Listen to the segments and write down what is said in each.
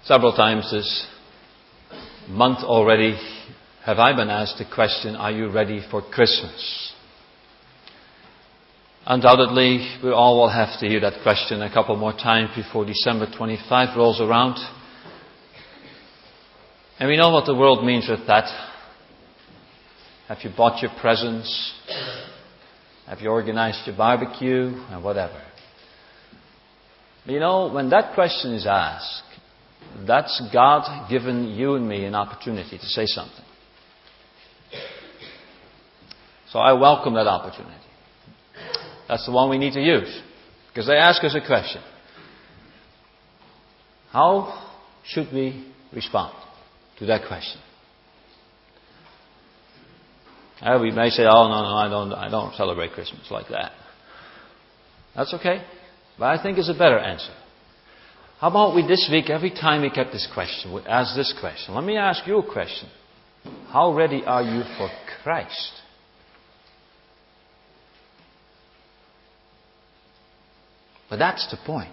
Several times this month already have I been asked the question, are you ready for Christmas? Undoubtedly, we all will have to hear that question a couple more times before December 25 rolls around. And we know what the world means with that. Have you bought your presents? Have you organized your barbecue? And whatever. But you know, when that question is asked, that's God giving you and me an opportunity to say something. So I welcome that opportunity. That's the one we need to use. Because they ask us a question. How should we respond to that question? We may say, oh, no, I don't celebrate Christmas like that. That's okay. But I think it's a better answer. How about we this week, every time we get this question, we ask this question. Let me ask you a question. How ready are you for Christ? But that's the point.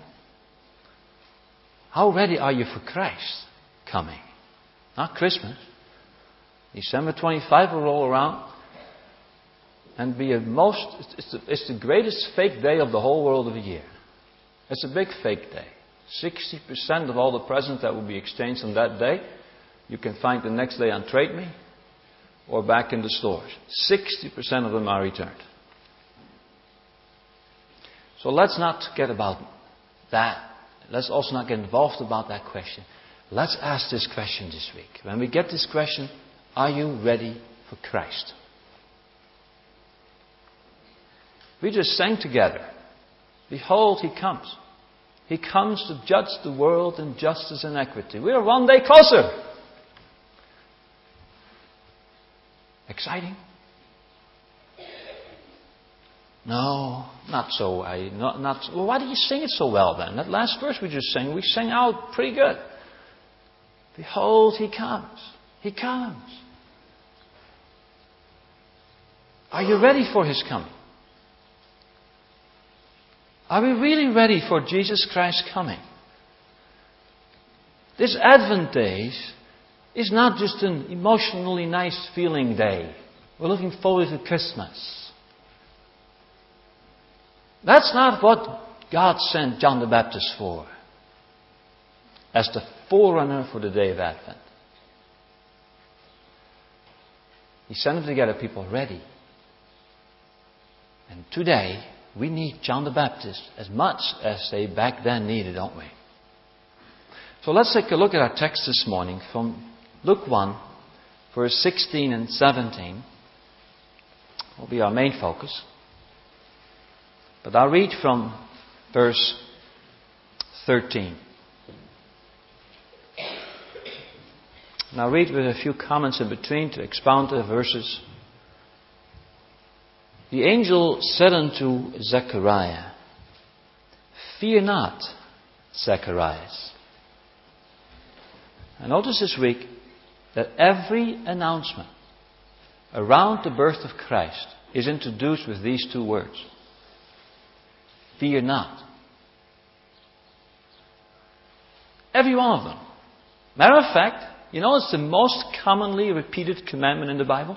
How ready are you for Christ coming? Not Christmas. December 25 will roll around and be it's the greatest fake day of the whole world of the year. It's a big fake day. 60% of all the presents that will be exchanged on that day, you can find the next day on Trade Me or back in the stores. 60% of them are returned. So let's not forget about that. Let's also not get involved about that question. Let's ask this question this week. When we get this question, are you ready for Christ? We just sang together. Behold, He comes. He comes to judge the world in justice and equity. We are one day closer. Exciting? No, not so. Well, why do you sing it so well then? That last verse we just sang, we sang out pretty good. Behold, He comes. He comes. Are you ready for His coming? Are we really ready for Jesus Christ coming? This Advent days is not just an emotionally nice feeling day. We're looking forward to Christmas. That's not what God sent John the Baptist for, as the forerunner for the day of Advent. He sent him to get people ready. And today, we need John the Baptist as much as they back then needed, don't we? So let's take a look at our text this morning from Luke 1, verse 16 and 17. Will be our main focus. But I'll read from verse 13. And I'll read with a few comments in between to expound the verses. The angel said unto Zechariah, Fear not, Zacharias. And notice this week that every announcement around the birth of Christ is introduced with these two words. Fear not. Every one of them. Matter of fact, you know it's the most commonly repeated commandment in the Bible?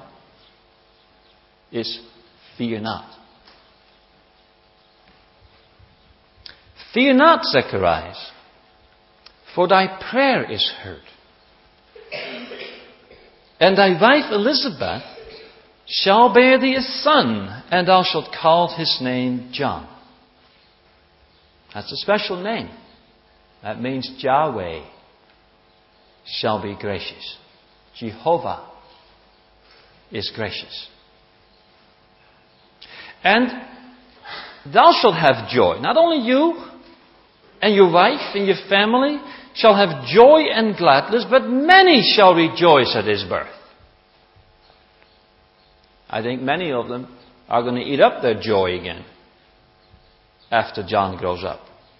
Is fear not. Fear not, Zacharias, for thy prayer is heard. And thy wife Elizabeth shall bear thee a son, and thou shalt call his name John. That's a special name. That means Yahweh shall be gracious. Jehovah is gracious. And thou shalt have joy. Not only you and your wife and your family shall have joy and gladness, but many shall rejoice at his birth. I think many of them are going to eat up their joy again after John grows up.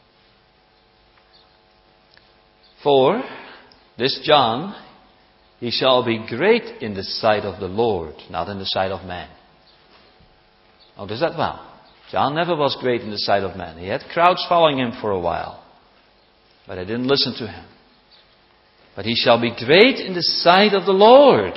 For this John, he shall be great in the sight of the Lord, not in the sight of man. Notice that well. John never was great in the sight of man. He had crowds following him for a while, but they didn't listen to him. but he shall be great in the sight of the Lord.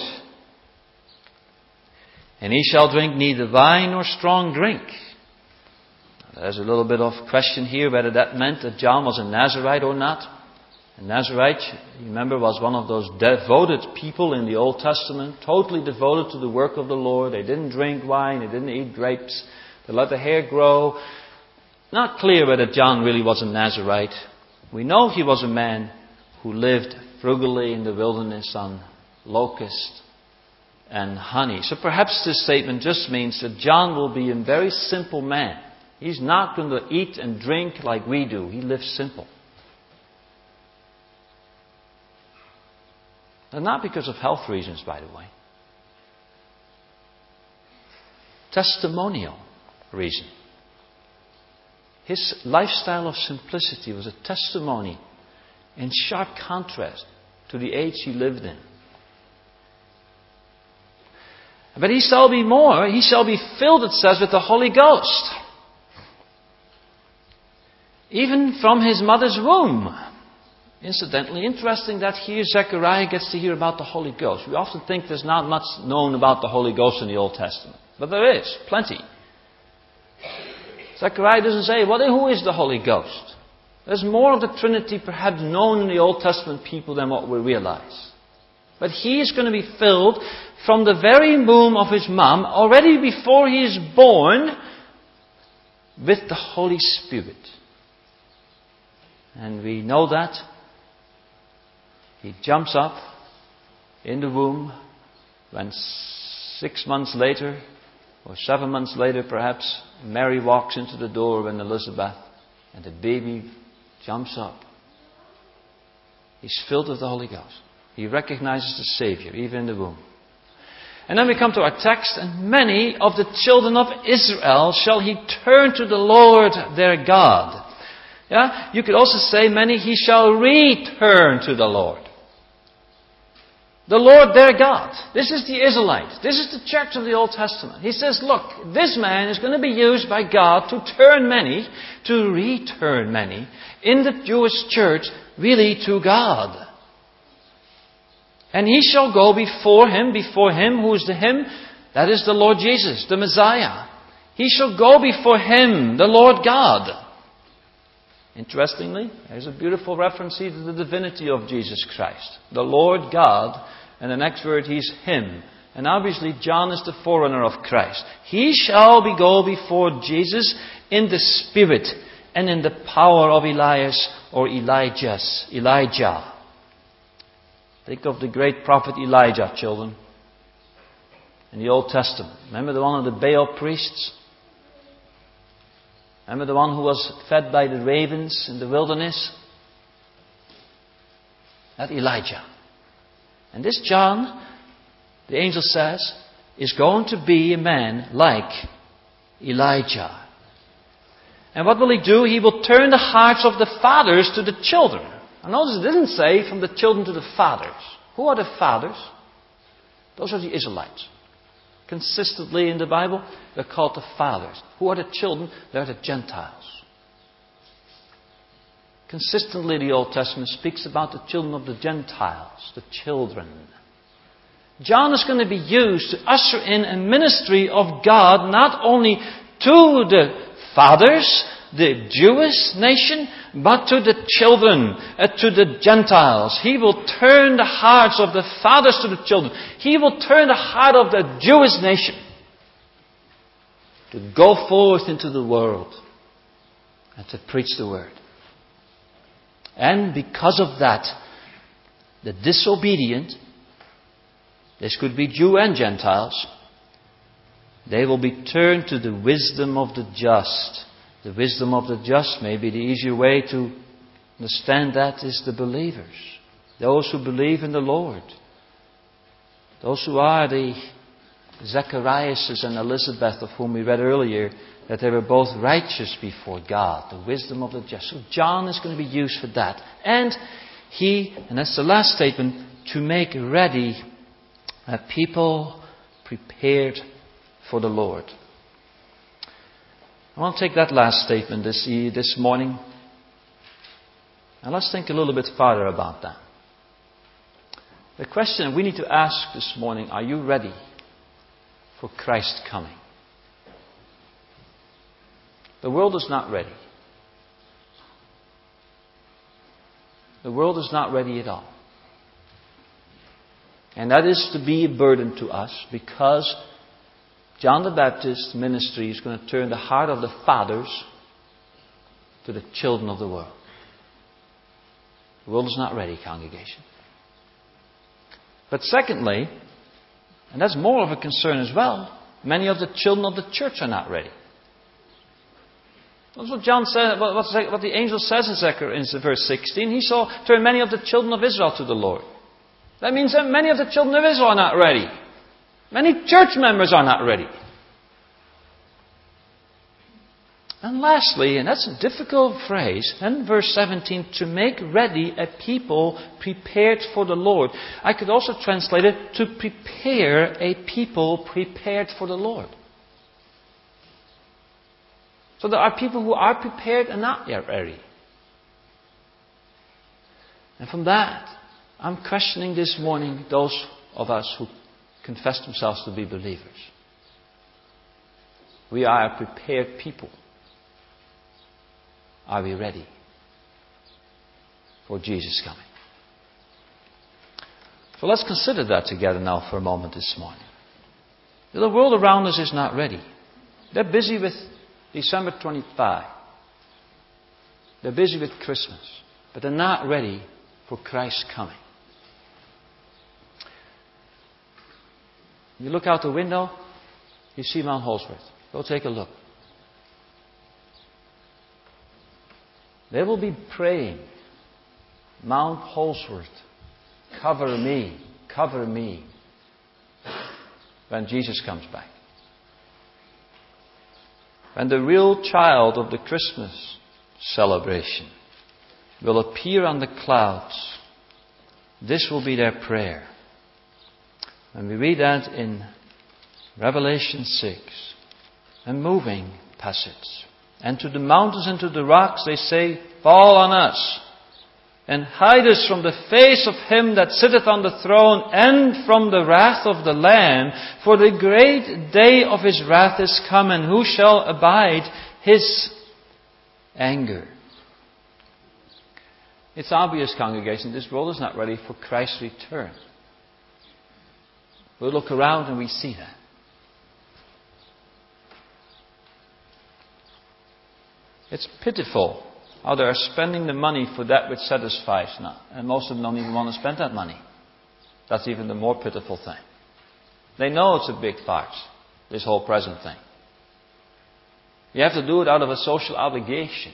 And he shall drink neither wine nor strong drink. There's a little bit of question here whether that meant that John was a Nazirite or not. A Nazirite, you remember, was one of those devoted people in the Old Testament, totally devoted to the work of the Lord. They didn't drink wine, they didn't eat grapes, they let the hair grow. Not clear whether John really was a Nazirite. We know he was a man who lived frugally in the wilderness on locusts and honey. So perhaps this statement just means that John will be a very simple man. He's not going to eat and drink like we do. He lives simple. And not because of health reasons, by the way. Testimonial reason. His lifestyle of simplicity was a testimony in sharp contrast to the age he lived in. But he shall be more. He shall be filled, it says, with the Holy Ghost. Even from his mother's womb. Incidentally, interesting that here Zechariah gets to hear about the Holy Ghost. We often think there's not much known about the Holy Ghost in the Old Testament. But there is, plenty. Zechariah doesn't say, well, then who is the Holy Ghost? There's more of the Trinity perhaps known in the Old Testament people than what we realize. But he is going to be filled from the very womb of his mom, already before he is born, with the Holy Spirit. And we know that he jumps up in the womb when 6 months later, or 7 months later perhaps, Mary walks into the door with Elizabeth, and the baby jumps up. He's filled with the Holy Ghost. He recognizes the Savior, even in the womb. And then we come to our text, and many of the children of Israel shall he turn to the Lord their God. Yeah? You could also say many he shall return to the Lord. The Lord their God. This is the Israelites. This is the church of the Old Testament. He says, look, this man is going to be used by God to turn many, to return many, in the Jewish church, really to God. And he shall go before him. Who is the him? That is the Lord Jesus, the Messiah. He shall go before him, the Lord God. Interestingly, there's a beautiful reference here to the divinity of Jesus Christ. The Lord God, and the next word, he's him. And obviously, John is the forerunner of Christ. He shall go before Jesus in the spirit and in the power of Elias or Elijah. Think of the great prophet Elijah, children, in the Old Testament. Remember the one of the Baal priests? Remember the one who was fed by the ravens in the wilderness? That Elijah. And this John, the angel says, is going to be a man like Elijah. And what will he do? He will turn the hearts of the fathers to the children. And notice it didn't say from the children to the fathers. Who are the fathers? Those are the Israelites. Consistently in the Bible, they're called the fathers. Who are the children? They're the Gentiles. Consistently, the Old Testament speaks about the children of the Gentiles, the children. John is going to be used to usher in a ministry of God not only to the fathers, the Jewish nation, but to the children, to the Gentiles. He will turn the hearts of the fathers to the children. He will turn the heart of the Jewish nation to go forth into the world and to preach the word. And because of that, the disobedient, this could be Jew and Gentiles, they will be turned to the wisdom of the just. The wisdom of the just, maybe the easier way to understand that is the believers. Those who believe in the Lord. Those who are the Zacharias and Elizabeth of whom we read earlier, that they were both righteous before God. The wisdom of the just. So John is going to be used for that. And that's the last statement, to make ready a people prepared for the Lord. I want to take that last statement this morning, and let's think a little bit farther about that. The question we need to ask this morning, are you ready for Christ's coming? The world is not ready. The world is not ready at all. And that is to be a burden to us, because John the Baptist's ministry is going to turn the heart of the fathers to the children of the world. The world is not ready, congregation. But secondly, and that's more of a concern as well, many of the children of the church are not ready. That's what John said, what the angel says in verse 16. He saw turn many of the children of Israel to the Lord. That means that many of the children of Israel are not ready. Many church members are not ready. And lastly, and that's a difficult phrase, in verse 17, to make ready a people prepared for the Lord. I could also translate it, to prepare a people prepared for the Lord. So there are people who are prepared and not yet ready. And from that, I'm questioning this morning those of us who confess themselves to be believers. We are a prepared people. Are we ready for Jesus coming? So let's consider that together now for a moment this morning. The world around us is not ready. They're busy with December 25. They're busy with Christmas. But they're not ready for Christ's coming. You look out the window, you see Mount Holsworth. Go take a look. They will be praying, Mount Holsworth, cover me, when Jesus comes back. When the real child of the Christmas celebration will appear on the clouds, this will be their prayer. And we read that in Revelation 6, a moving passage. And to the mountains and to the rocks they say, fall on us, and hide us from the face of him that sitteth on the throne, and from the wrath of the Lamb, for the great day of his wrath is come, and who shall abide his anger? It's obvious, congregation, this world is not ready for Christ's return. We look around and we see that. It's pitiful how they are spending the money for that which satisfies not. And most of them don't even want to spend that money. That's even the more pitiful thing. They know it's a big farce, this whole present thing. You have to do it out of a social obligation.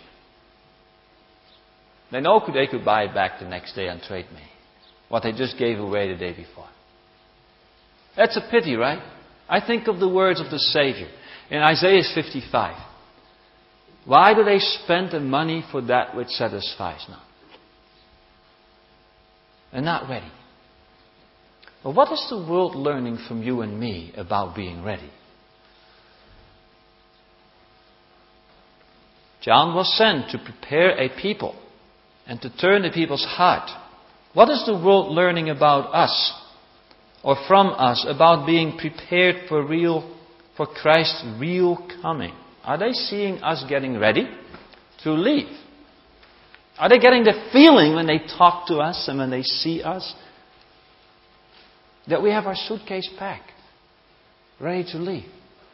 They know they could buy it back the next day on Trade Me, what they just gave away the day before. That's a pity, right? I think of the words of the Savior in Isaiah 55. Why do they spend the money for that which satisfies not? They're not ready. But what is the world learning from you and me about being ready? John was sent to prepare a people and to turn the people's heart. What is the world learning about us or from us about being prepared for Christ's real coming? Are they seeing us getting ready to leave? Are they getting the feeling when they talk to us and when they see us that we have our suitcase packed, ready to leave?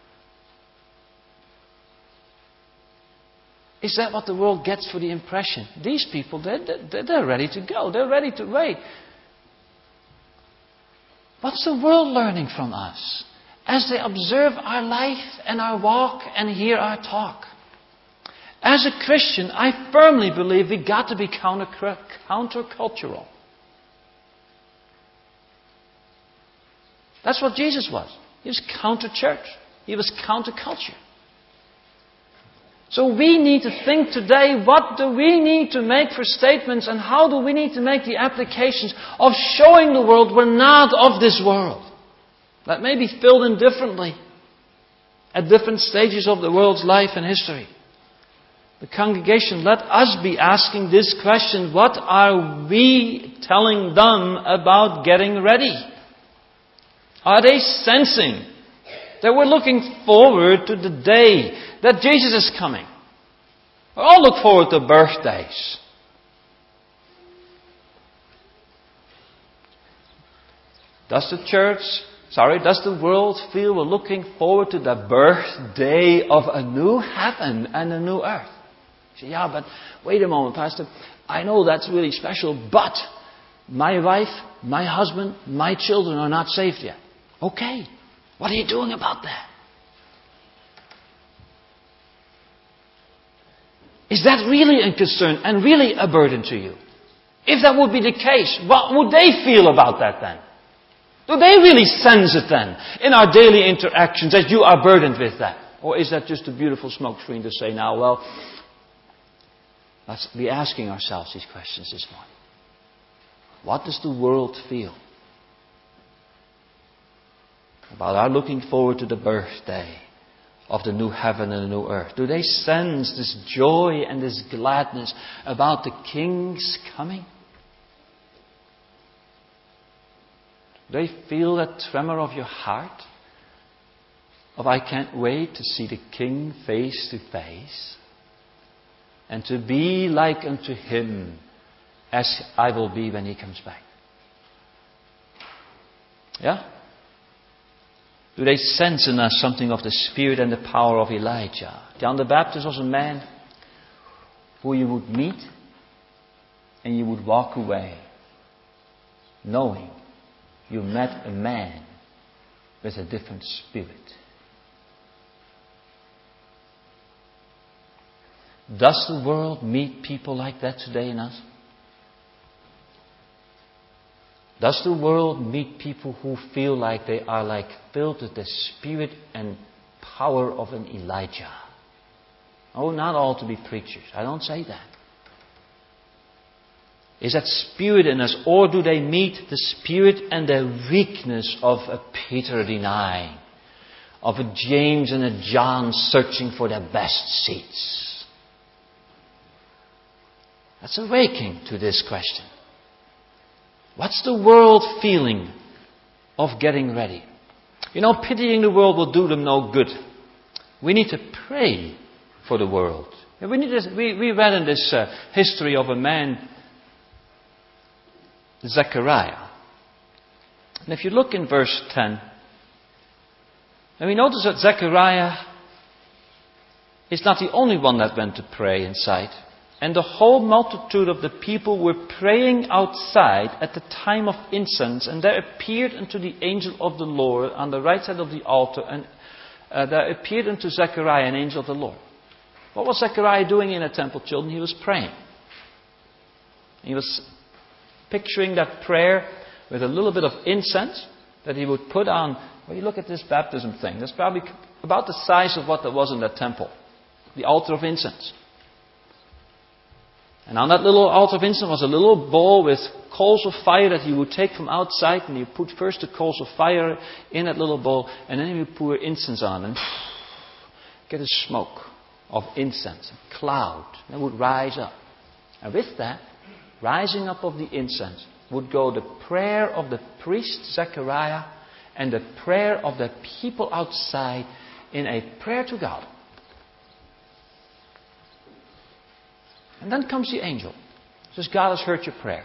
Is that what the world gets for the impression? These people, they're ready to go. They're ready to wait. What's the world learning from us as they observe our life and our walk and hear our talk? As a Christian, I firmly believe we've got to be countercultural. That's what Jesus was. He was counter-church. He was counter-culture. So we need to think today, what do we need to make for statements and how do we need to make the applications of showing the world we're not of this world? That may be filled in differently at different stages of the world's life and history. The congregation, let us be asking this question: what are we telling them about getting ready? Are they sensing that we're looking forward to the day that Jesus is coming? We all look forward to birthdays. Does the world feel we're looking forward to the birthday of a new heaven and a new earth? You say, yeah, but wait a moment, Pastor. I know that's really special, but my wife, my husband, my children are not saved yet. Okay, what are you doing about that? Is that really a concern and really a burden to you? If that would be the case, what would they feel about that then? Do they really sense it then in our daily interactions that you are burdened with that? Or is that just a beautiful smoke screen to say now, well, let's be asking ourselves these questions this morning. What does the world feel about our looking forward to the birthday of the new heaven and the new earth? Do they sense this joy and this gladness about the King's coming? Do they feel that tremor of your heart? Of I can't wait to see the King face to face and to be like unto Him as I will be when He comes back. Yeah? Do they sense in us something of the spirit and the power of Elijah? John the Baptist was a man who you would meet and you would walk away knowing you met a man with a different spirit. Does the world meet people like that today in us? Does the world meet people who feel like they are like filled with the spirit and power of an Elijah? Oh, not all to be preachers. I don't say that. Is that spirit in us, or do they meet the spirit and the weakness of a Peter denying, of a James and a John searching for their best seats? That's a waking to this question. What's the world feeling of getting ready? You know, pitying the world will do them no good. We need to pray for the world. We read in this history of a man, Zechariah. And if you look in verse 10, and we notice that Zechariah is not the only one that went to pray inside. And the whole multitude of the people were praying outside at the time of incense. And there appeared unto the angel of the Lord on the right side of the altar. And there appeared unto Zechariah an angel of the Lord. What was Zechariah doing in the temple, children? He was praying. He was picturing that prayer with a little bit of incense that he would put on. Well, you look at this baptism thing. That's probably about the size of what there was in that temple. The altar of incense. And on that little altar of incense was a little bowl with coals of fire that you would take from outside. And you put first the coals of fire in that little bowl. And then you pour incense on. And get a smoke of incense. A cloud that would rise up. And with that, rising up of the incense, would go the prayer of the priest Zechariah and the prayer of the people outside in a prayer to God. And then comes the angel. Says, God has heard your prayer.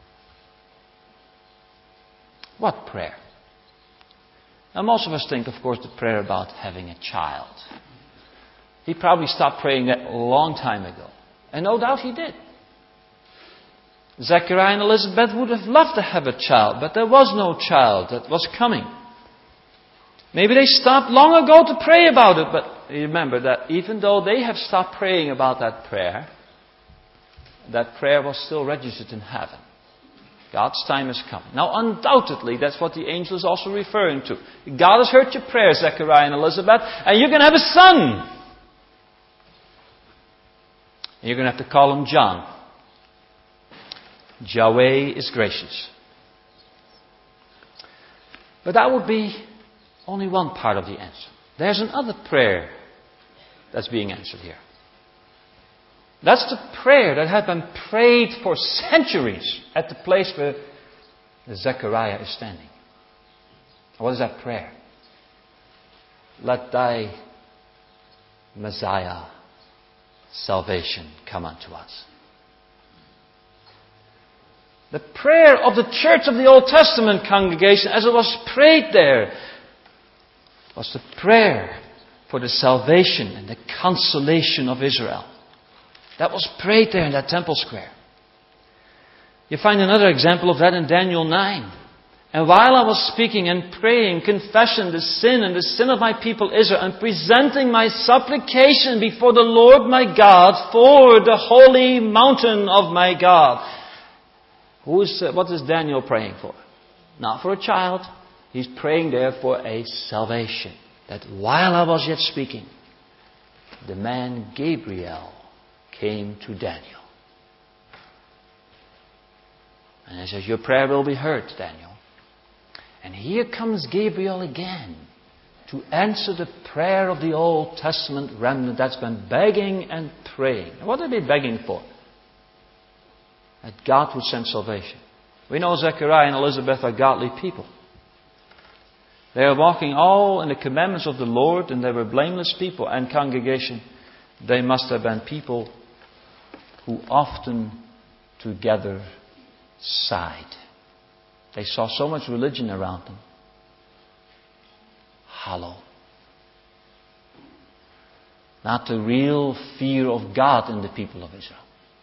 What prayer? Now most of us think, of course, the prayer about having a child. He probably stopped praying that a long time ago. And no doubt he did. Zechariah and Elizabeth would have loved to have a child, but there was no child that was coming. Maybe they stopped long ago to pray about it, but remember that even though they have stopped praying about that prayer was still registered in heaven. God's time has come. Now, undoubtedly, that's what the angel is also referring to. God has heard your prayer, Zechariah and Elizabeth, and you're going to have a son. And you're going to have to call him John. Yahweh is gracious. But that would be only one part of the answer. There's another prayer that's being answered here. That's the prayer that had been prayed for centuries at the place where Zechariah is standing. What is that prayer? Let thy Messiah, salvation, come unto us. The prayer of the church of the Old Testament congregation, as it was prayed there, was the prayer for the salvation and the consolation of Israel. That was prayed there in that temple square. You find another example of that in Daniel 9. And while I was speaking and praying, confessing the sin and the sin of my people Israel, and presenting my supplication before the Lord my God for the holy mountain of my God. What is Daniel praying for? Not for a child. He's praying there for a salvation. That while I was yet speaking, the man Gabriel came to Daniel. And he says, your prayer will be heard, Daniel. And here comes Gabriel again to answer the prayer of the Old Testament remnant that's been begging and praying. And what are they begging for? That God would send salvation. We know Zechariah and Elizabeth are godly people. They are walking all in the commandments of the Lord, and they were blameless people. And congregation, they must have been people who often together sighed. They saw so much religion around them. Hollow. Not the real fear of God in the people of Israel.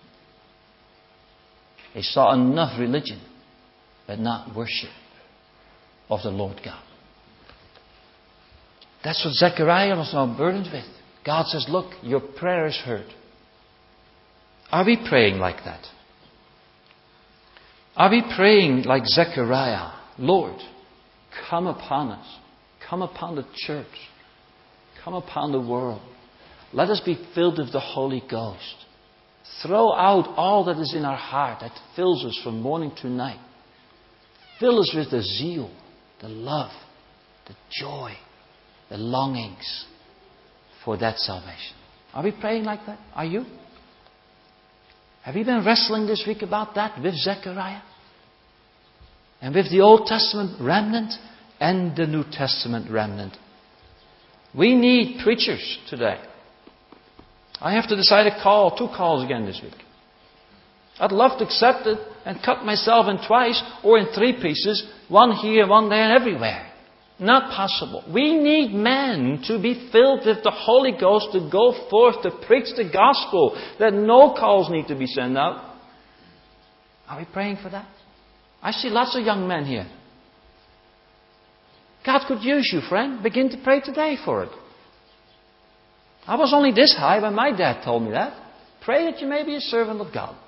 They saw enough religion, but not worship of the Lord God. That's what Zechariah was now burdened with. God says, look, your prayer is heard. Are we praying like that? Are we praying like Zechariah? Lord, come upon us. Come upon the church. Come upon the world. Let us be filled with the Holy Ghost. Throw out all that is in our heart that fills us from morning to night. Fill us with the zeal, the love, the joy, the longings for that salvation. Are we praying like that? Are you? Have you been wrestling this week about that with Zechariah? And with the Old Testament remnant and the New Testament remnant? We need preachers today. I have to decide a call, 2 calls again this week. I'd love to accept it and cut myself in twice or in 3 pieces, 1 here, 1 there, and everywhere. Not possible. We need men to be filled with the Holy Ghost to go forth to preach the gospel, that no calls need to be sent out. Are we praying for that? I see lots of young men here. God could use you, friend. Begin to pray today for it. I was only this high when my dad told me that. Pray that you may be a servant of God.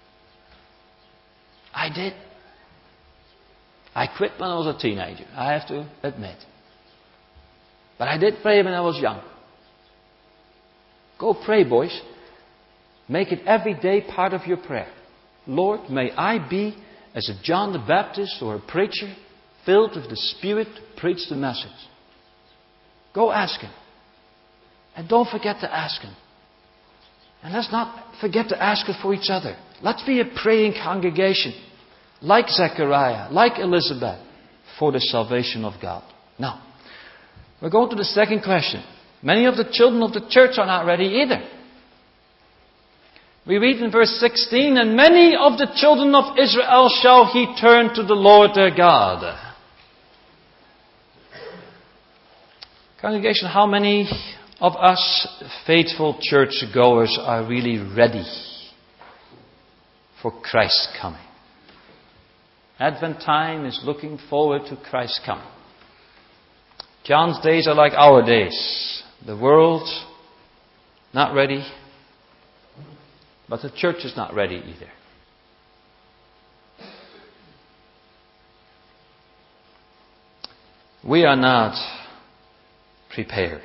I did. I quit when I was a teenager, I have to admit. But I did pray when I was young. Go pray, boys. Make it every day part of your prayer. Lord, may I be, as a John the Baptist or a preacher, filled with the Spirit to preach the message. Go ask Him. And don't forget to ask Him. And let's not forget to ask it for each other. Let's be a praying congregation. Like Zechariah, like Elizabeth, for the salvation of God. Now, we're going to the second question. Many of the children of the church are not ready either. We read in verse 16, and many of the children of Israel shall he turn to the Lord their God. Congregation, how many of us faithful churchgoers are really ready for Christ's coming? Advent time is looking forward to Christ's coming. John's days are like our days. The world not ready, but the church is not ready either. We are not prepared.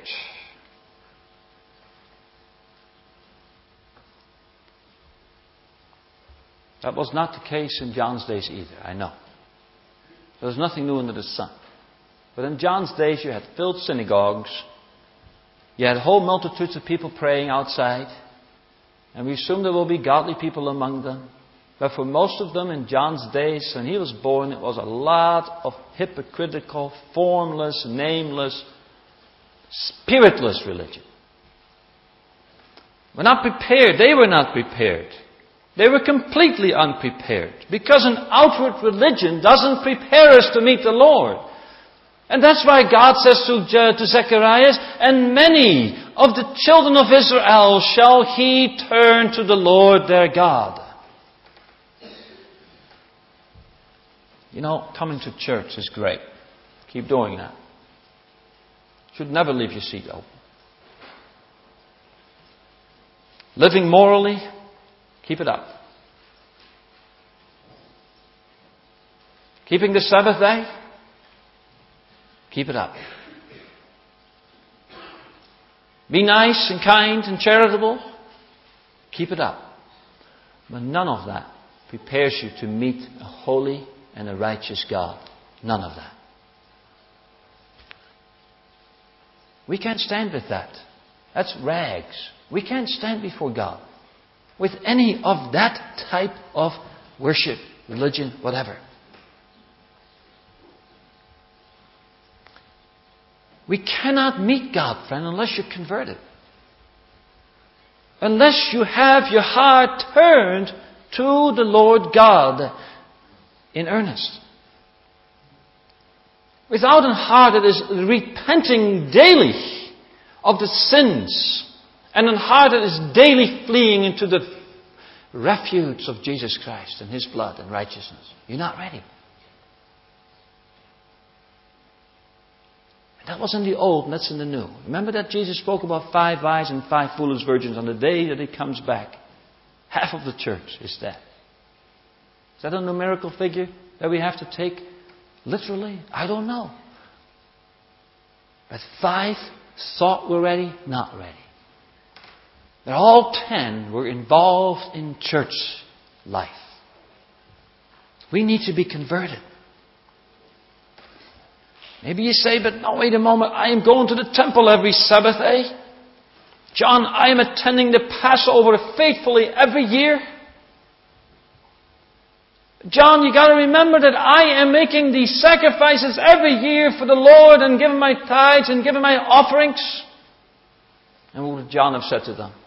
That was not the case in John's days either, I know. There was nothing new under the sun. But in John's days you had filled synagogues. You had whole multitudes of people praying outside. And we assume there will be godly people among them. But for most of them in John's days, when he was born, it was a lot of hypocritical, formless, nameless, spiritless religion. We're not prepared. They were not prepared. They were completely unprepared. Because an outward religion doesn't prepare us to meet the Lord. And that's why God says to Zechariah, and many of the children of Israel shall he turn to the Lord their God. You know, coming to church is great. Keep doing that. Should never leave your seat open. Living morally, keep it up. Keeping the Sabbath day, keep it up. Be nice and kind and charitable, keep it up. But none of that prepares you to meet a holy and a righteous God. None of that. We can't stand with that. That's rags. We can't stand before God with any of that type of worship, religion, whatever. We cannot meet God, friend, unless you're converted. Unless you have your heart turned to the Lord God in earnest. Without a heart that is repenting daily of the sins, and a heart that is daily fleeing into the refuge of Jesus Christ and His blood and righteousness, you're not ready. That was in the old, and that's in the new. Remember that Jesus spoke about 5 wise and 5 foolish virgins on the day that He comes back. Half of the church is dead. Is that a numerical figure that we have to take literally? I don't know. But 5 thought were ready, not ready. But all 10 were involved in church life. We need to be converted. Maybe you say, but no, wait a moment, I am going to the temple every Sabbath, John, I am attending the Passover faithfully every year. John, you got to remember that I am making these sacrifices every year for the Lord and giving my tithes and giving my offerings. And what would John have said to them?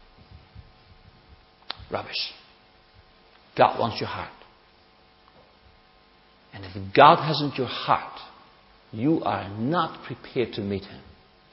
Rubbish. God wants your heart. And if God hasn't your heart, you are not prepared to meet Him.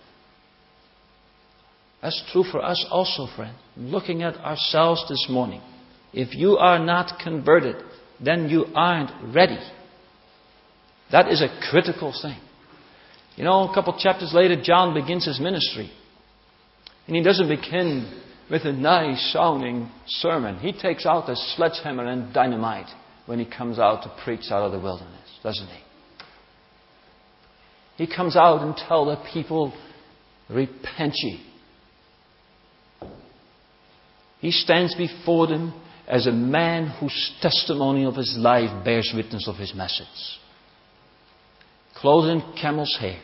That's true for us also, friend. Looking at ourselves this morning. If you are not converted, then you aren't ready. That is a critical thing. You know, a couple chapters later, John begins his ministry. And he doesn't begin with a nice sounding sermon. He takes out a sledgehammer and dynamite when he comes out to preach out of the wilderness, doesn't he? He comes out and tells the people, repent ye. He stands before them as a man whose testimony of his life bears witness of his message. Clothed in camel's hair.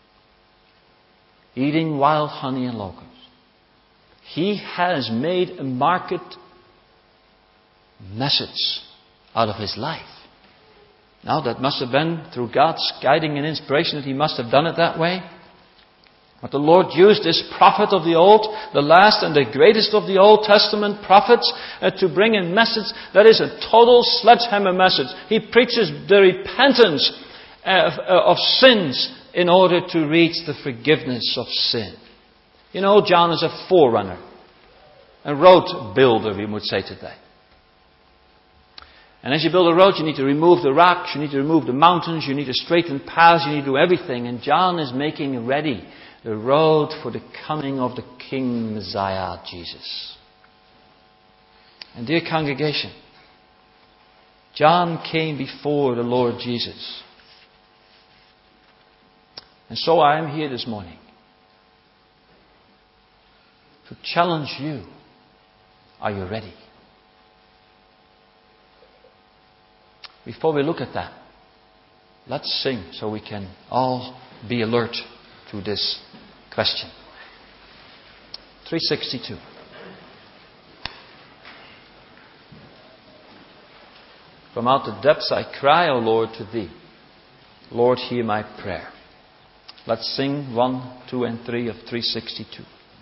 Eating wild honey and locusts. He has made a marked message out of his life. Now that must have been through God's guiding and inspiration that he must have done it that way. But the Lord used this prophet of the old, the last and the greatest of the Old Testament prophets, to bring a message that is a total sledgehammer message. He preaches the repentance of sins in order to reach the forgiveness of sin. You know, John is a forerunner, a road builder, we would say today. And as you build a road, you need to remove the rocks, you need to remove the mountains, you need to straighten paths, you need to do everything. And John is making ready the road for the coming of the King Messiah, Jesus. And dear congregation, John came before the Lord Jesus. And so I am here this morning to challenge you. Are you ready? Before we look at that, let's sing so we can all be alert to this question. 362. From out the depths I cry, O Lord, to Thee. Lord, hear my prayer. Let's sing 1, 2, and 3 of 362.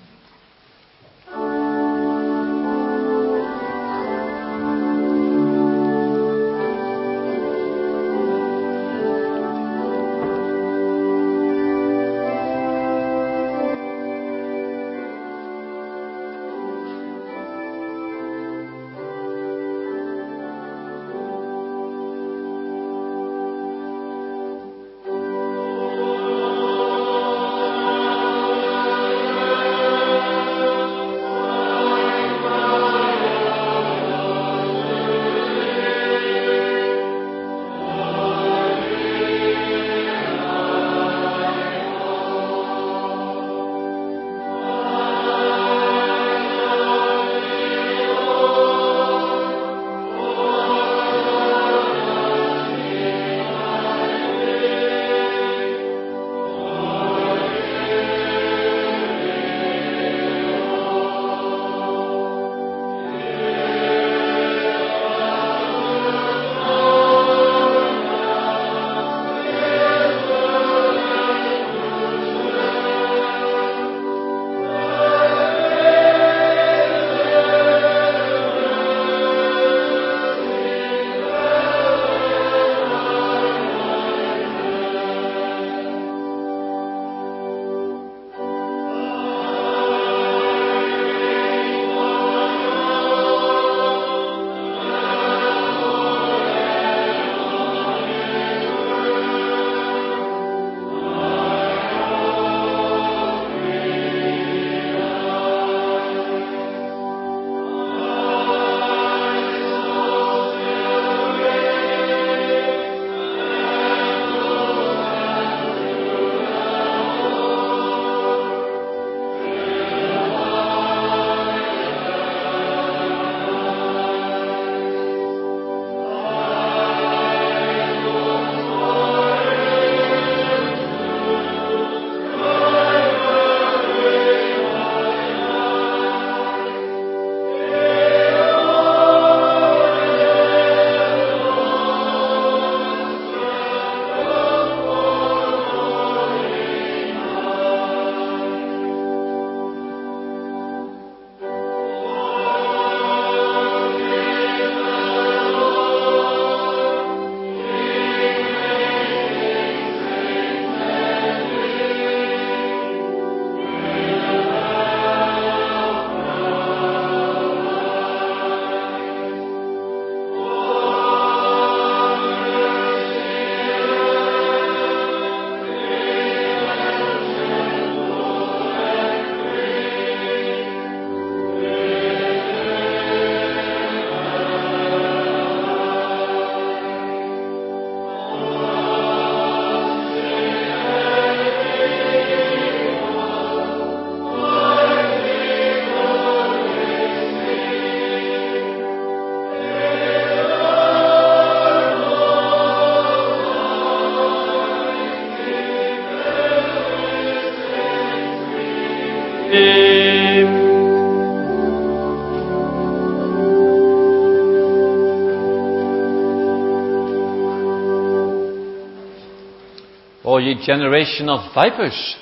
O ye generation of vipers,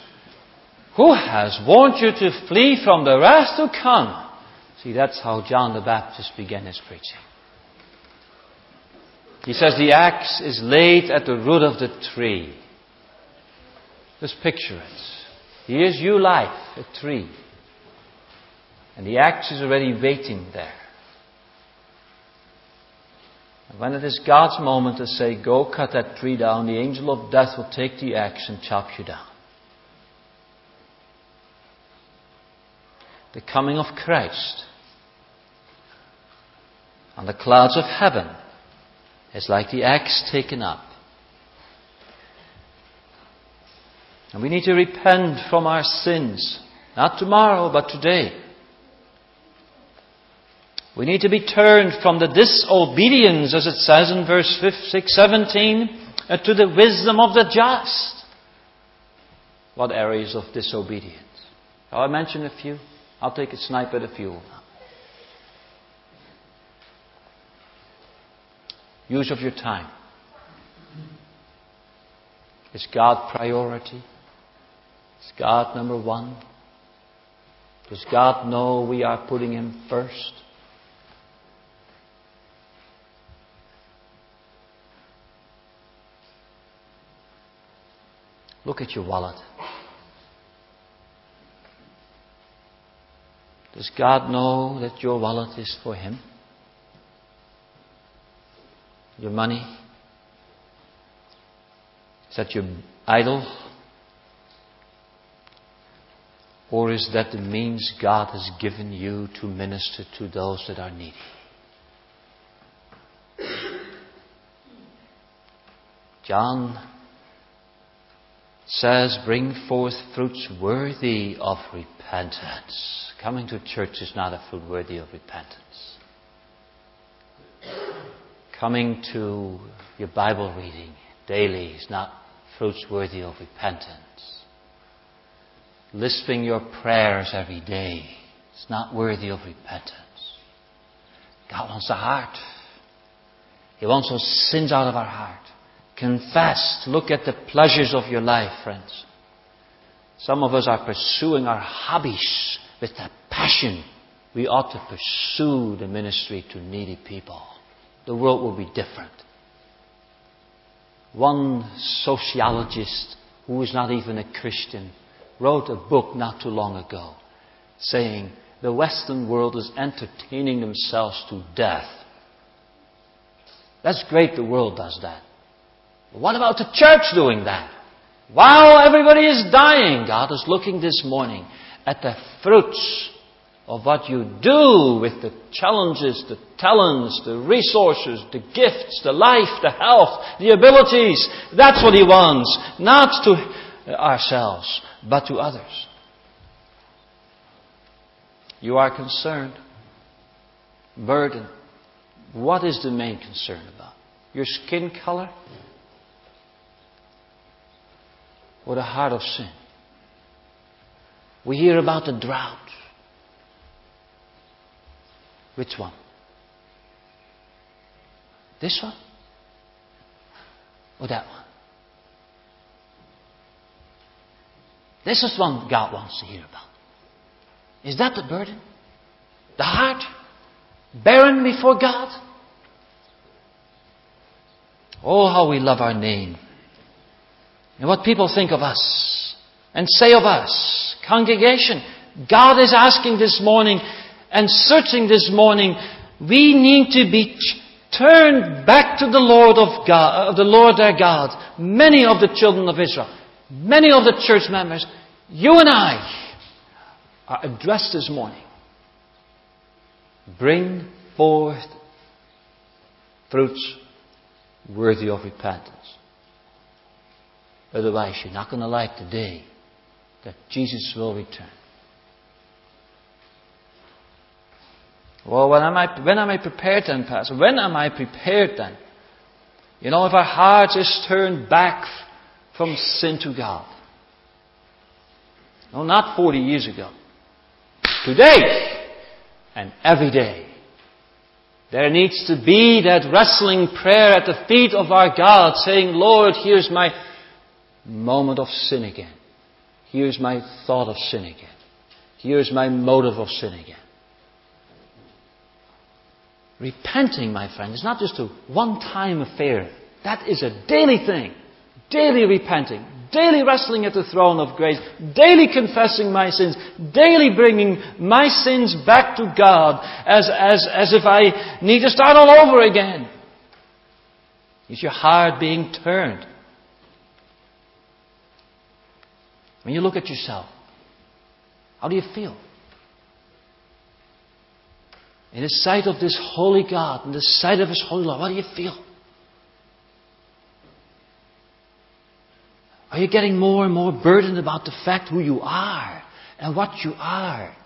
who has warned you to flee from the wrath to come? See, that's how John the Baptist began his preaching. He says the axe is laid at the root of the tree. Just picture it. Here's your life, a tree. And the axe is already waiting there. And when it is God's moment to say, go cut that tree down, the angel of death will take the axe and chop you down. The coming of Christ on the clouds of heaven is like the axe taken up. And we need to repent from our sins, not tomorrow, but today. We need to be turned from the disobedience, as it says in verse 17, to the wisdom of the just. What areas of disobedience? I'll mention a few. I'll take a snipe at a few. use of your time. Is God priority? Is God number one? Does God know we are putting Him first? Look at your wallet. Does God know that your wallet is for Him? Your money? Is that your idol? Or is that the means God has given you to minister to those that are needy? John says, bring forth fruits worthy of repentance. Coming to church is not a fruit worthy of repentance. Coming to your Bible reading daily is not fruits worthy of repentance. Lisping your prayers every day is not worthy of repentance. God wants the heart. He wants those sins out of our heart. Confess. Look at the pleasures of your life, friends. Some of us are pursuing our hobbies with that passion. We ought to pursue the ministry to needy people. The world will be different. One sociologist, who is not even a Christian, wrote a book not too long ago saying the Western world is entertaining themselves to death. That's great, the world does that. But what about the church doing that? While everybody is dying, God is looking this morning at the fruits of what you do with the challenges, the talents, the resources, the gifts, the life, the health, the abilities. That's what He wants. Not to ourselves, but to others. You are concerned, burdened. What is the main concern about? Your skin color? Or the heart of sin? We hear about the drought. Which one? This one? Or that one? This is one God wants to hear about. Is that the burden? The heart? Barren before God? Oh, how we love our name. And what people think of us and say of us. Congregation, God is asking this morning and searching this morning. We need to be turned back to the Lord of God, the Lord their God. Many of the children of Israel, many of the church members, you and I are addressed this morning. Bring forth fruits worthy of repentance. Otherwise, you're not going to like the day that Jesus will return. Well, when am I prepared then, Pastor? When am I prepared then? You know, if our heart is turned back from sin to God. No, not 40 years ago. Today and every day. There needs to be that wrestling prayer at the feet of our God, saying, Lord, here's my moment of sin again. Here's my thought of sin again. Here's my motive of sin again. Repenting, my friend, is not just a one-time affair. That is a daily thing. Daily repenting. Daily wrestling at the throne of grace. Daily confessing my sins. Daily bringing my sins back to God as if I need to start all over again. Is your heart being turned? When you look at yourself, how do you feel? In the sight of this holy God, in the sight of His holy law, what do you feel? Are you getting more and more burdened about the fact who you are and what you are?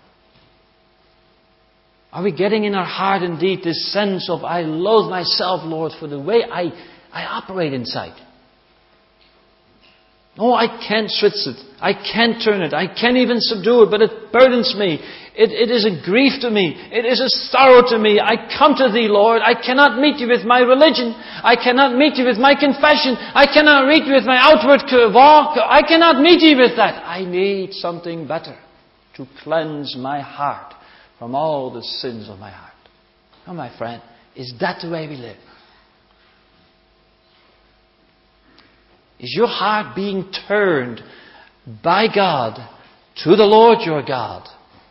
Are we getting in our heart indeed this sense of, I loathe myself, Lord, for the way I operate inside? Oh, I can't switch it. I can't turn it. I can't even subdue it. But it It burdens me. It is a grief to me. It is a sorrow to me. I come to Thee, Lord. I cannot meet You with my religion. I cannot meet You with my confession. I cannot meet You with my outward walk. I cannot meet You with that. I need something better to cleanse my heart from all the sins of my heart. Oh, my friend, is that the way we live? Is your heart being turned by God to the Lord your God?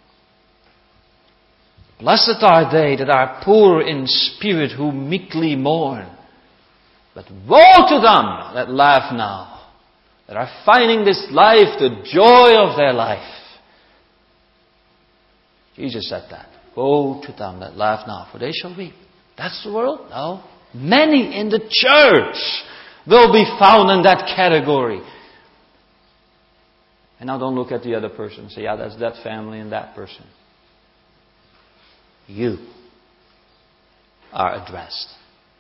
Blessed are they that are poor in spirit, who meekly mourn. But woe to them that laugh now, that are finding this life the joy of their life. Jesus said that. Woe to them that laugh now, for they shall weep. That's the world? No. Many in the church will be found in that category. And now don't look at the other person and say, yeah, that's that family and that person. You are addressed.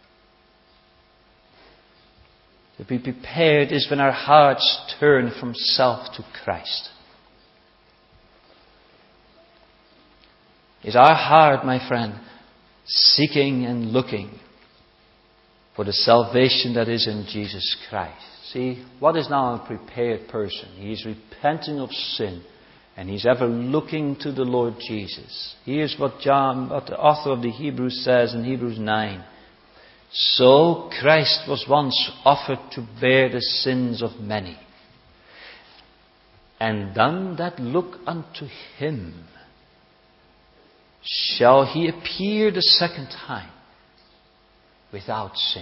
To be prepared is when our hearts turn from self to Christ. Is our heart, my friend, seeking and looking for the salvation that is in Jesus Christ? See, what is now a prepared person? He is repenting of sin, and he's ever looking to the Lord Jesus. Here's what the author of the Hebrews says in Hebrews 9. So Christ was once offered to bear the sins of many, and them that look unto Him shall He appear the second time without sin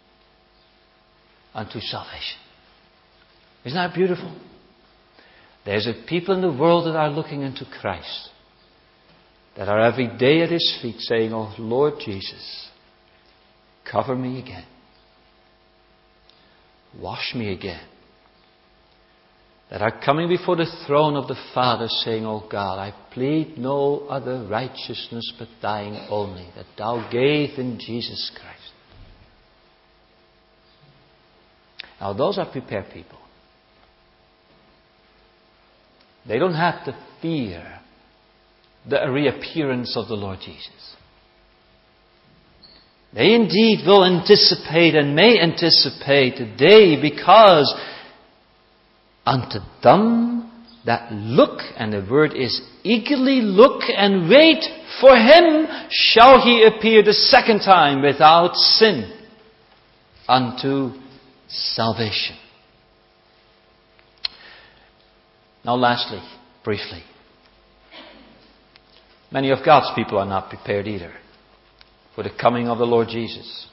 unto salvation. Isn't that beautiful? There's a people in the world that are looking into Christ, that are every day at His feet saying, oh Lord Jesus, cover me again. Wash me again. That are coming before the throne of the Father saying, oh God, I plead no other righteousness but Thine only, that Thou gave in Jesus Christ. Now those are prepared people. They don't have to fear the reappearance of the Lord Jesus. They indeed will anticipate and may anticipate the day, because unto them that look, and the word is eagerly look and wait for Him, shall He appear the second time without sin unto salvation. Now lastly, briefly, many of God's people are not prepared either for the coming of the Lord Jesus.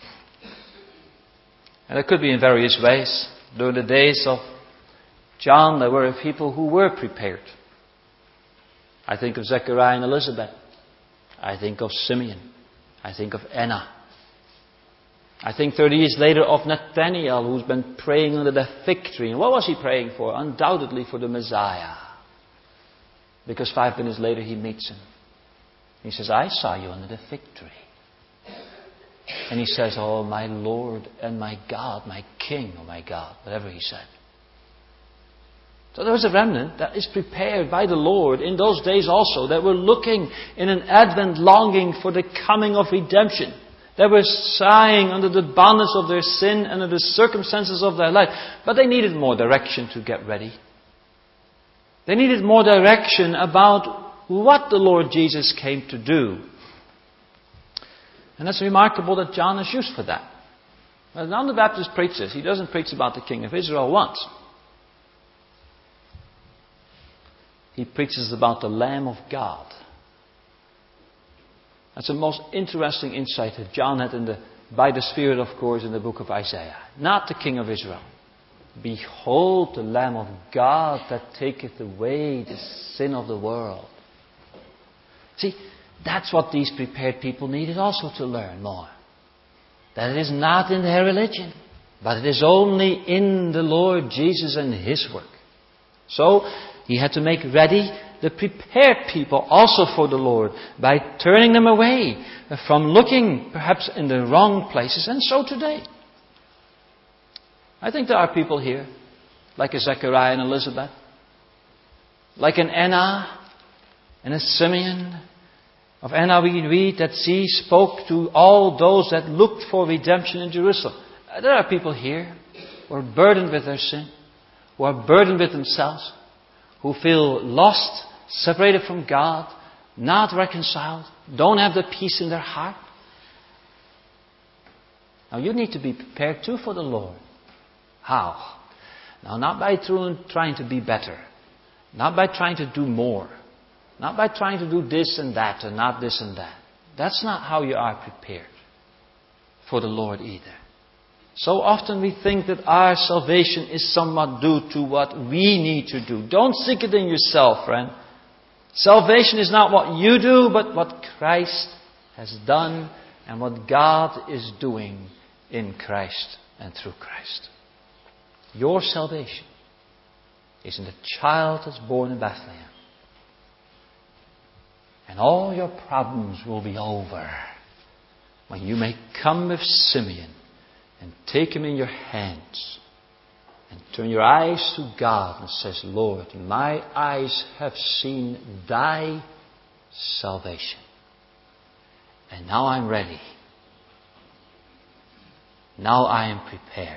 And it could be in various ways. During the days of John, there were people who were prepared. I think of Zechariah and Elizabeth. I think of Simeon. I think of Anna. I think 30 years later of Nathanael, who's been praying under the fig tree. And what was he praying for? Undoubtedly for the Messiah. Because 5 minutes later he meets him. He says, I saw you under the fig tree. And he says, oh, my Lord and my God, my King, oh my God, whatever he said. So there was a remnant that is prepared by the Lord in those days also, that were looking in an Advent longing for the coming of redemption. They were sighing under the bondage of their sin and under the circumstances of their life. But they needed more direction to get ready. They needed more direction about what the Lord Jesus came to do. And it's remarkable that John is used for that. When John the Baptist preaches, he doesn't preach about the King of Israel once. He preaches about the Lamb of God. That's the most interesting insight that John had by the Spirit, of course, in the book of Isaiah. Not the King of Israel. Behold the Lamb of God that taketh away the sin of the world. See, that's what these prepared people needed also to learn more. That it is not in their religion, but it is only in the Lord Jesus and His work. So, He had to make ready the prepared people also for the Lord by turning them away from looking perhaps in the wrong places. And so today, I think there are people here like a Zechariah and Elizabeth, like an Anna, And as Simeon of Anna we read that he spoke to all those that looked for redemption in Jerusalem. There are people here who are burdened with their sin, who are burdened with themselves, who feel lost, separated from God, not reconciled, don't have the peace in their heart. Now you need to be prepared too for the Lord. How? Now not by trying to be better, not by trying to do more, not by trying to do this and that and not this and that. That's not how you are prepared for the Lord either. So often we think that our salvation is somewhat due to what we need to do. Don't seek it in yourself, friend. Salvation is not what you do, but what Christ has done and what God is doing in Christ and through Christ. Your salvation is in the child that's born in Bethlehem. And all your problems will be over when you may come with Simeon and take him in your hands and turn your eyes to God and says, Lord, my eyes have seen thy salvation. And now I'm ready. Now I am prepared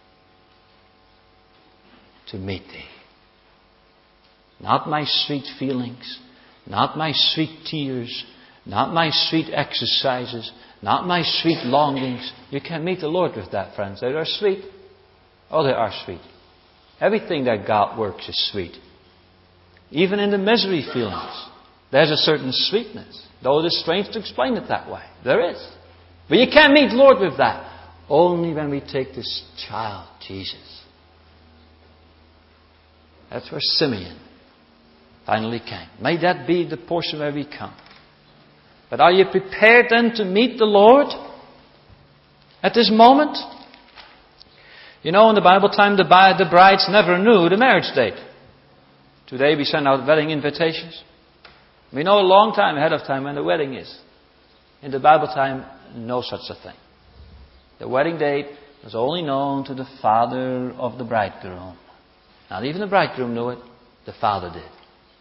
to meet thee. Not my sweet feelings, not my sweet tears, not my sweet exercises, not my sweet longings. You can't meet the Lord with that, friends. They are sweet. Oh, they are sweet. Everything that God works is sweet. Even in the misery feelings, there's a certain sweetness. Though it is strange to explain it that way. There is. But you can't meet the Lord with that. Only when we take this child, Jesus. That's where Simeon finally came. May that be the portion where we come. But are you prepared then to meet the Lord at this moment? You know, in the Bible time, the brides never knew the marriage date. Today we send out wedding invitations. We know a long time ahead of time when the wedding is. In the Bible time, no such a thing. The wedding date was only known to the father of the bridegroom. Not even the bridegroom knew it, the father did.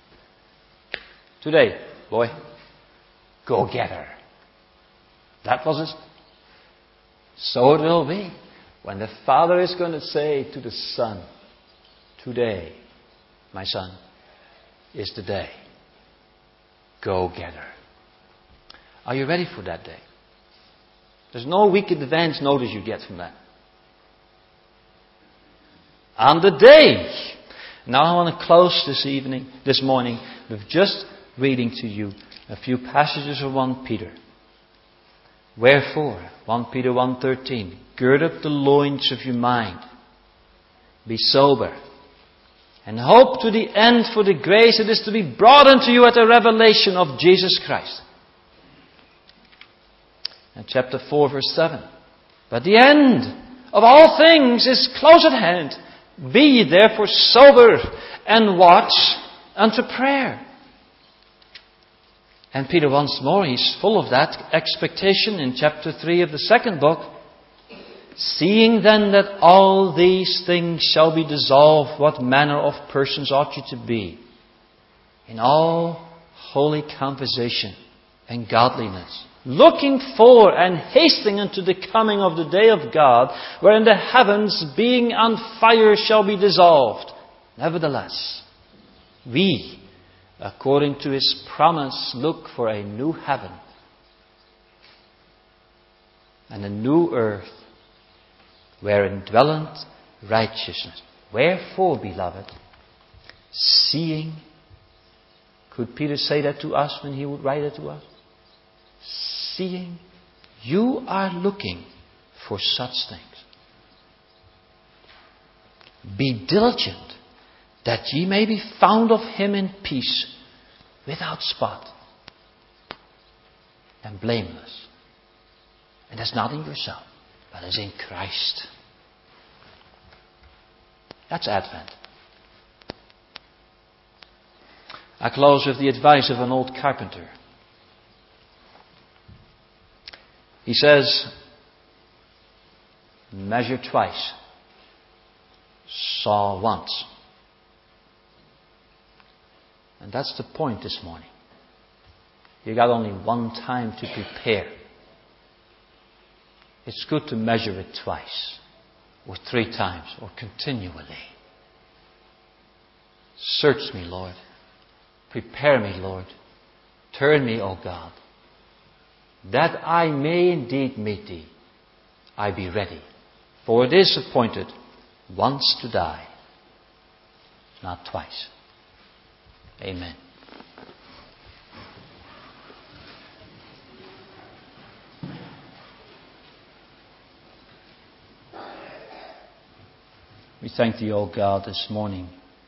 Today, boy, go get her. That was it. So it will be when the father is going to say to the son, today, my son, is the day. Go get her. Are you ready for that day? There's no week advance notice you get from that. On the day. Now I want to close this morning, with just reading to you a few passages of 1 Peter. Wherefore, 1 Peter 1:13, gird up the loins of your mind, be sober, and hope to the end for the grace that is to be brought unto you at the revelation of Jesus Christ. And chapter 4 verse 7, but the end of all things is close at hand. Be ye therefore sober and watch unto prayer. And Peter once more, he's full of that expectation in chapter 3 of the second book. Seeing then that all these things shall be dissolved, what manner of persons ought you to be? In all holy conversation and godliness, looking for and hastening unto the coming of the day of God, wherein the heavens being on fire shall be dissolved. Nevertheless, we, according to His promise, look for a new heaven and a new earth, wherein dwelleth righteousness. Wherefore, beloved, seeing, could Peter say that to us when he would write it to us? Seeing, you are looking for such things. Be diligent that ye may be found of Him in peace, without spot, and blameless. And that's not in yourself, but is in Christ. That's Advent. I close with the advice of an old carpenter. He says, measure twice, saw once. And that's the point this morning. You got only one time to prepare. It's good to measure it twice, or 3 times, or continually. Search me, Lord. Prepare me, Lord. Turn me, O God, that I may indeed meet Thee. I be ready, for it is appointed once to die, not twice. Amen. We thank Thee, O God, this morning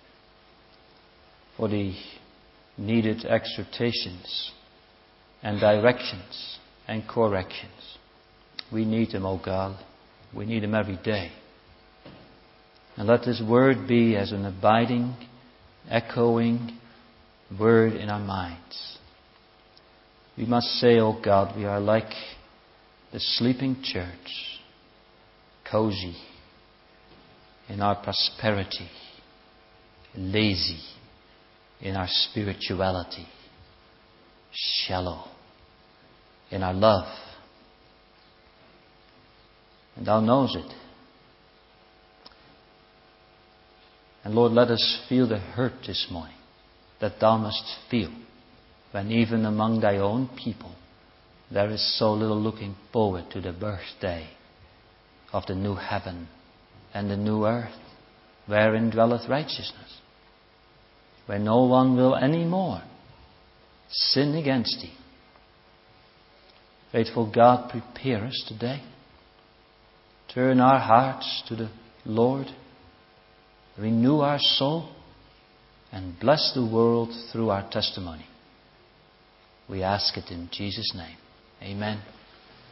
for the needed exhortations and directions and corrections. We need them, O God. We need them every day. And let this word be as an abiding, echoing word in our minds. We must say, O God, we are like the sleeping church, cozy in our prosperity, lazy in our spirituality, shallow in our love. And Thou knows it. And Lord, let us feel the hurt this morning that Thou must feel when even among Thy own people there is so little looking forward to the birthday of the new heaven and the new earth, wherein dwelleth righteousness, where no one will any more sin against Thee. Faithful God, prepare us today. Turn our hearts to the Lord, renew our soul, and bless the world through our testimony. We ask it in Jesus' name. Amen.